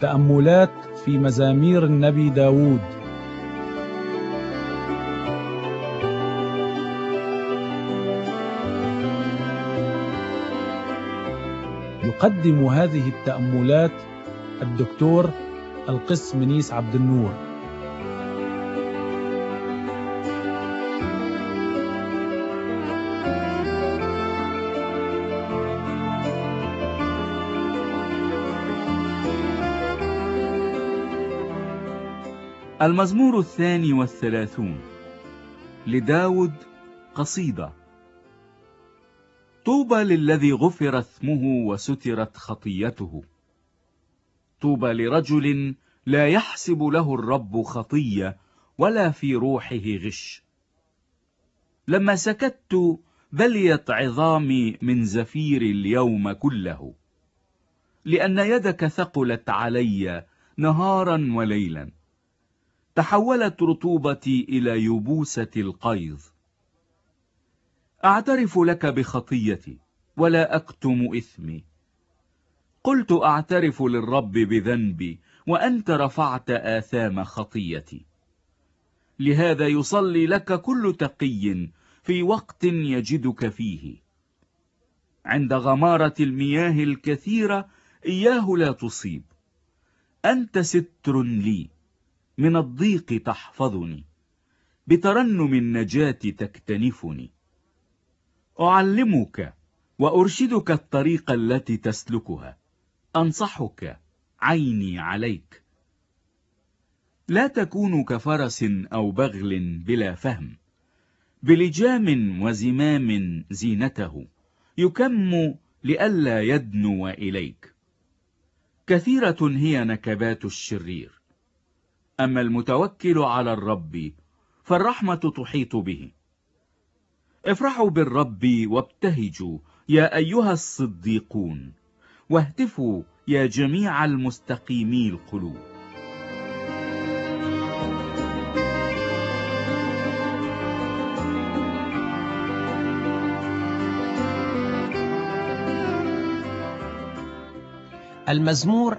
تأملات في مزامير النبي داود. يقدم هذه التأملات الدكتور القس منيس عبد النور. المزمور 32 لداود، قصيدة. طوبى للذي غفر اسمه وسترت خطيته. طوبى لرجل لا يحسب له الرب خطية ولا في روحه غش. لما سكت بليت عظامي من زفير اليوم كله، لأن يدك ثقلت علي نهارا وليلا. تحولت رطوبتي إلى يبوسة القيظ. أعترف لك بخطيتي ولا أكتم إثمي. قلت أعترف للرب بذنبي وأنت رفعت آثام خطيتي. لهذا يصلي لك كل تقي في وقت يجدك فيه. عند غمارة المياه الكثيرة إياه لا تصيب. أنت ستر لي، من الضيق تحفظني، بترنم النجاة تكتنفني. أعلمك وأرشدك الطريق التي تسلكها. أنصحك، عيني عليك. لا تكون كفرس أو بغل بلا فهم، بلجام وزمام زينته، يكم لئلا يدنو إليك. كثيرة هي نكبات الشرير، أما المتوكل على الرب فالرحمة تحيط به. افرحوا بالرب وابتهجوا يا أيها الصديقون، واهتفوا يا جميع المستقيمي القلوب. المزمور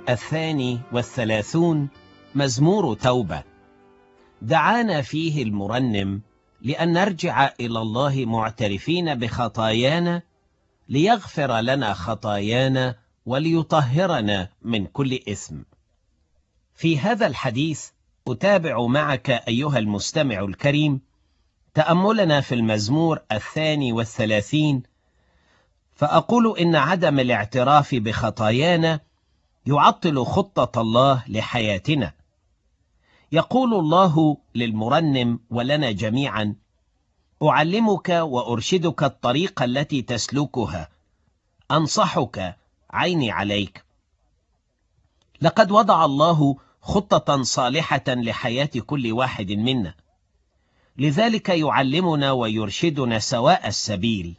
32 مزمور توبة. دعانا فيه المرنم لأن نرجع إلى الله معترفين بخطايانا، ليغفر لنا خطايانا وليطهرنا من كل إثم. في هذا الحديث أتابع معك أيها المستمع الكريم تأملنا في المزمور 32، فأقول إن عدم الاعتراف بخطايانا يعطل خطة الله لحياتنا. يقول الله للمرنم ولنا جميعا: أعلمك وأرشدك الطريق التي تسلكها، أنصحك، عيني عليك. لقد وضع الله خطة صالحة لحياة كل واحد منا، لذلك يعلمنا ويرشدنا سواء السبيل،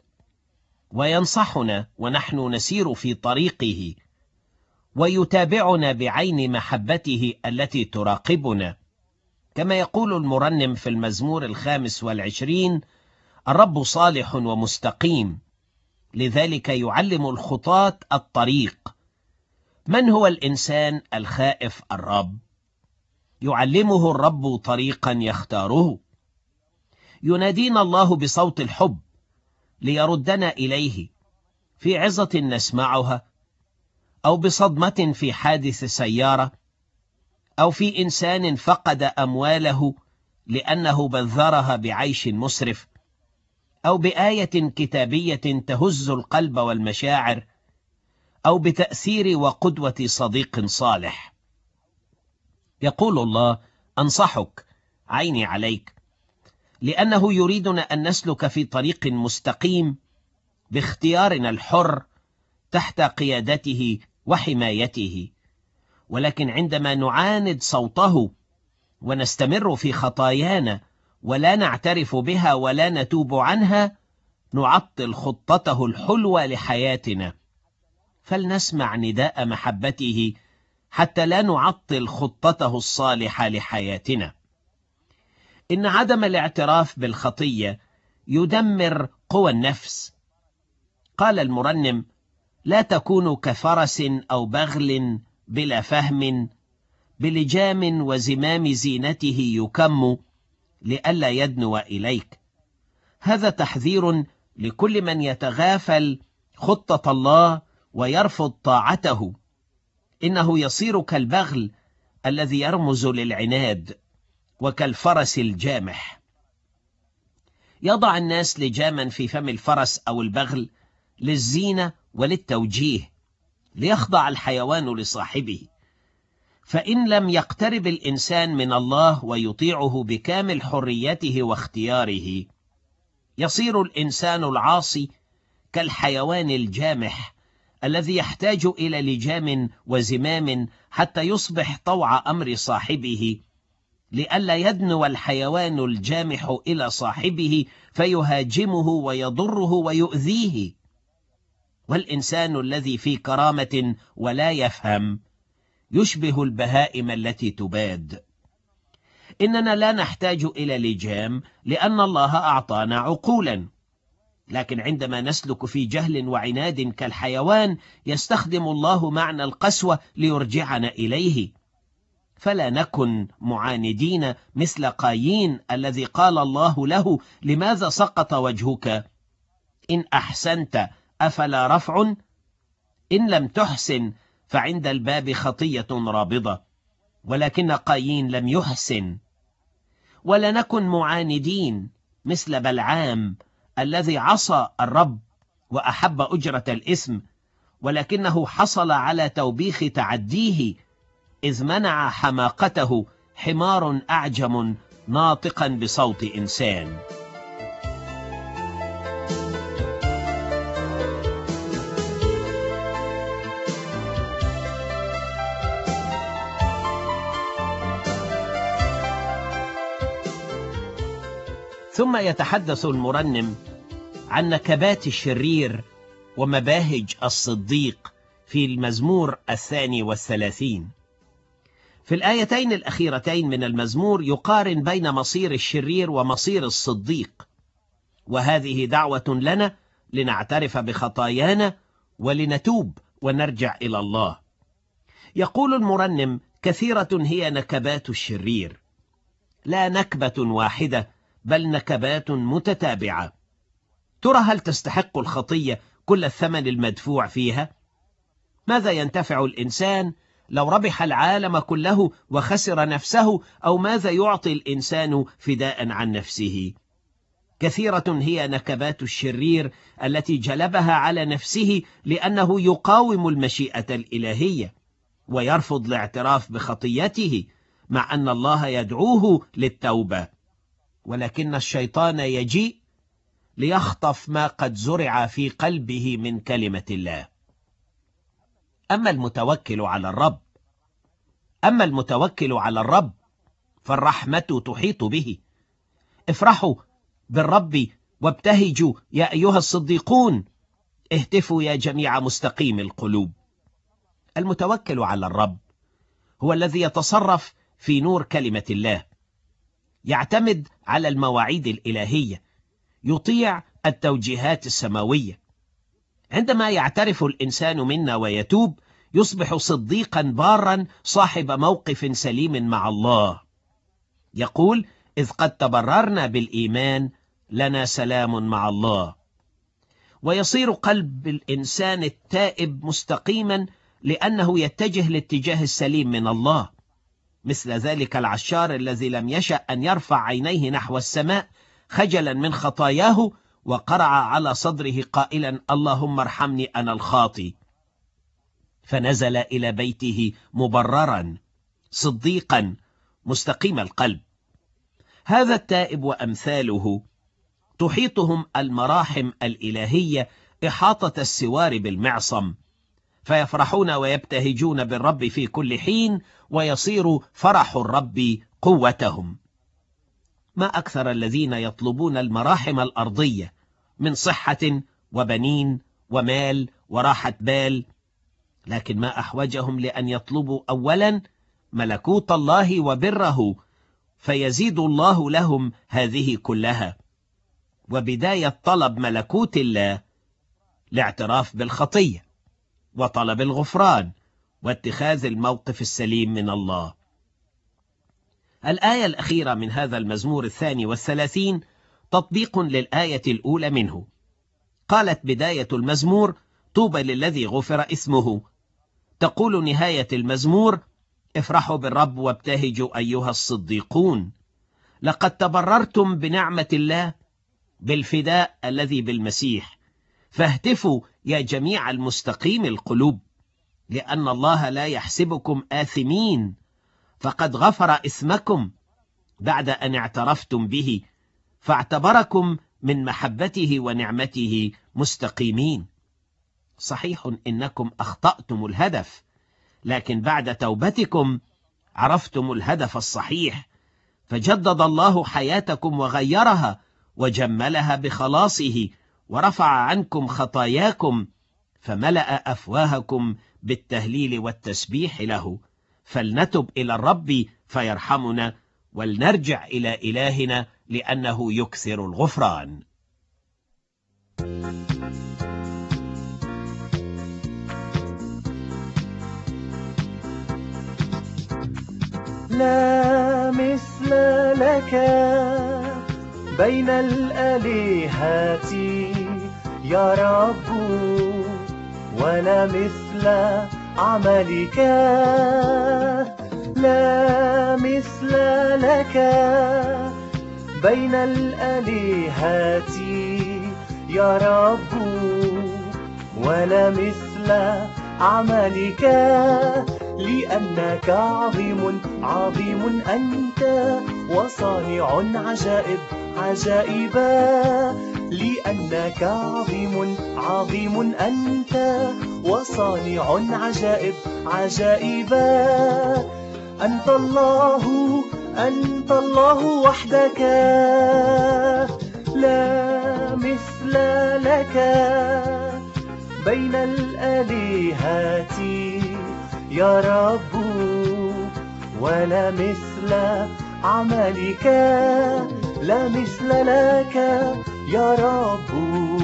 وينصحنا ونحن نسير في طريقه، ويتابعنا بعين محبته التي تراقبنا. كما يقول المرنم في المزمور 25: الرب صالح ومستقيم، لذلك يعلم الخطاة الطريق. من هو الإنسان الخائف الرب؟ يعلمه الرب طريقا يختاره. ينادينا الله بصوت الحب ليردنا إليه في عظة نسمعها، أو بصدمة في حادث سيارة، أو في إنسان فقد أمواله لأنه بذرها بعيش مسرف، أو بآية كتابية تهز القلب والمشاعر، أو بتأثير وقدوة صديق صالح. يقول الله: أنصحك، عيني عليك، لأنه يريدنا أن نسلك في طريق مستقيم باختيارنا الحر تحت قيادته وحمايته. ولكن عندما نعاند صوته ونستمر في خطايانا ولا نعترف بها ولا نتوب عنها، نعطل خطته الحلوة لحياتنا. فلنسمع نداء محبته حتى لا نعطل خطته الصالحة لحياتنا. إن عدم الاعتراف بالخطية يدمر قوى النفس. قال المرنم: لا تكونوا كفرس أو بغل بلا فهم بلجام وزمام زينته يكم لئلا يدنو إليك. هذا تحذير لكل من يتغافل خطة الله ويرفض طاعته. إنه يصير كالبغل الذي يرمز للعناد وكالفرس الجامح. يضع الناس لجاما في فم الفرس أو البغل للزينة وللتوجيه، ليخضع الحيوان لصاحبه. فإن لم يقترب الإنسان من الله ويطيعه بكامل حريته واختياره، يصير الإنسان العاصي كالحيوان الجامح الذي يحتاج إلى لجام وزمام حتى يصبح طوع أمر صاحبه، لئلا يدنو الحيوان الجامح إلى صاحبه فيهاجمه ويضره ويؤذيه. والإنسان الذي في كرامة ولا يفهم يشبه البهائم التي تباد. إننا لا نحتاج إلى لجام لأن الله أعطانا عقولا، لكن عندما نسلك في جهل وعناد كالحيوان يستخدم الله معنى القسوة ليرجعنا إليه. فلا نكن معاندين مثل قايين الذي قال الله له: لماذا سقط وجهك؟ إن أحسنت أفلا رفع؟ إن لم تحسن فعند الباب خطية رابضة. ولكن قايين لم يحسن. ولا نكن معاندين مثل بلعام الذي عصى الرب وأحب أجرة الإثم، ولكنه حصل على توبيخ تعديه، إذ منع حماقته حمار أعجم ناطقا بصوت إنسان. ثم يتحدث المرنم عن نكبات الشرير ومباهج الصديق في المزمور 32. في الآيتين الأخيرتين من المزمور يقارن بين مصير الشرير ومصير الصديق، وهذه دعوة لنا لنعترف بخطايانا ولنتوب ونرجع إلى الله. يقول المرنم: كثيرة هي نكبات الشرير، لا نكبة واحدة بل نكبات متتابعة. ترى هل تستحق الخطية كل الثمن المدفوع فيها؟ ماذا ينتفع الإنسان لو ربح العالم كله وخسر نفسه؟ أو ماذا يعطي الإنسان فداء عن نفسه؟ كثيرة هي نكبات الشرير التي جلبها على نفسه لأنه يقاوم المشيئة الإلهية ويرفض الاعتراف بخطيته، مع أن الله يدعوه للتوبة. ولكن الشيطان يجيء ليخطف ما قد زرع في قلبه من كلمة الله. أما المتوكل على الرب فالرحمة تحيط به. افرحوا بالرب وابتهجوا يا أيها الصديقون، اهتفوا يا جميع مستقيم القلوب. المتوكل على الرب هو الذي يتصرف في نور كلمة الله، يعتمد على المواعيد الإلهية، يطيع التوجيهات السماوية. عندما يعترف الإنسان منا ويتوب يصبح صديقا بارا صاحب موقف سليم مع الله. يقول: إذ قد تبررنا بالإيمان لنا سلام مع الله. ويصير قلب الإنسان التائب مستقيما لأنه يتجه الاتجاه السليم من الله، مثل ذلك العشار الذي لم يشأ أن يرفع عينيه نحو السماء خجلا من خطاياه، وقرع على صدره قائلا: اللهم ارحمني أنا الخاطي. فنزل إلى بيته مبررا صديقا مستقيم القلب. هذا التائب وأمثاله تحيطهم المراحم الإلهية إحاطة السوار بالمعصم، فيفرحون ويبتهجون بالرب في كل حين، ويصير فرح الرب قوتهم. ما أكثر الذين يطلبون المراحم الأرضية من صحة وبنين ومال وراحة بال، لكن ما أحوجهم لأن يطلبوا أولا ملكوت الله وبره، فيزيد الله لهم هذه كلها. وبداية طلب ملكوت الله الاعتراف بالخطية وطلب الغفران واتخاذ الموقف السليم من الله. الآية الأخيرة من هذا المزمور 32 تطبيق للآية الأولى منه. قالت بداية المزمور: طوبى للذي غفر إثمه. تقول نهاية المزمور: افرحوا بالرب وابتهجوا أيها الصديقون، لقد تبررتم بنعمة الله بالفداء الذي بالمسيح، فاهتفوا يا جميع المستقيم القلوب، لأن الله لا يحسبكم آثمين، فقد غفر إثمكم بعد أن اعترفتم به، فاعتبركم من محبته ونعمته مستقيمين. صحيح إنكم أخطأتم الهدف، لكن بعد توبتكم عرفتم الهدف الصحيح، فجدد الله حياتكم وغيرها وجملها بخلاصه، ورفع عنكم خطاياكم، فملأ أفواهكم بالتهليل والتسبيح له. فلنتب إلى الرب فيرحمنا، ولنرجع إلى إلهنا لأنه يكثر الغفران. لا مثل لك بين الآلهة يا رب، ولا مثل عملك. لا مثل لك بين الآلهة يا رب، ولا مثل عملك. لأنك عظيم عظيم أنت، وصانع عجائب عجائبا. لأنك عظيم عظيم أنت، وصانع عجائب عجائبا. أنت الله، أنت الله وحدك، لا مثل لك بين الآلهة يا رب، ولا مثل عملك. لا مثل لك يا رب.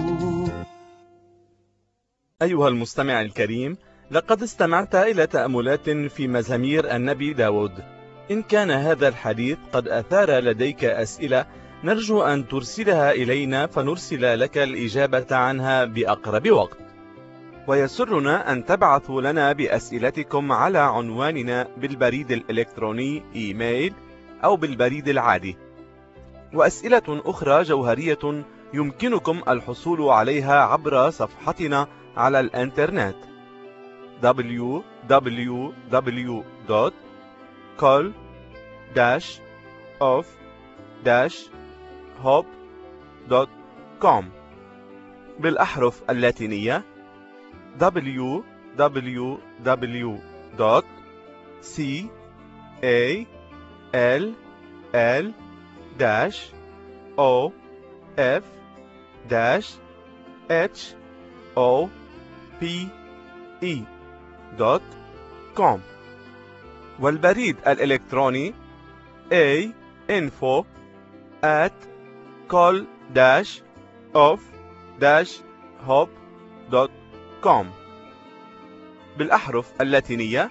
أيها المستمع الكريم، لقد استمعت إلى تأملات في مزامير النبي داود. إن كان هذا الحديث قد أثار لديك أسئلة، نرجو أن ترسلها إلينا فنرسل لك الإجابة عنها بأقرب وقت. ويسرنا أن تبعثوا لنا بأسئلتكم على عنواننا بالبريد الإلكتروني إيميل أو بالبريد العادي. وأسئلة أخرى جوهرية يمكنكم الحصول عليها عبر صفحتنا على الإنترنت www.call-of-hope.com بالأحرف اللاتينية call-of-hope.com والبريد الإلكتروني info@call-of-hope.com بالأحرف اللاتينية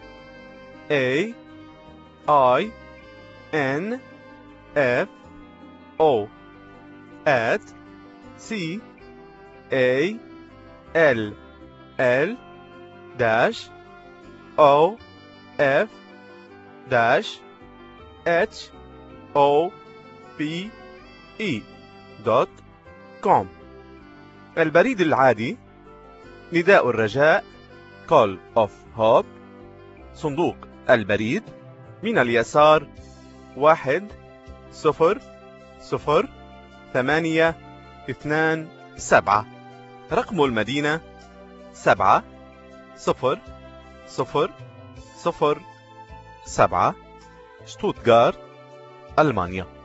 info@call-of-hope.com البريد العادي نداء الرجاء Call of Hope، صندوق البريد من اليسار 10027، رقم المدينة 70007، شتوتغارت، ألمانيا.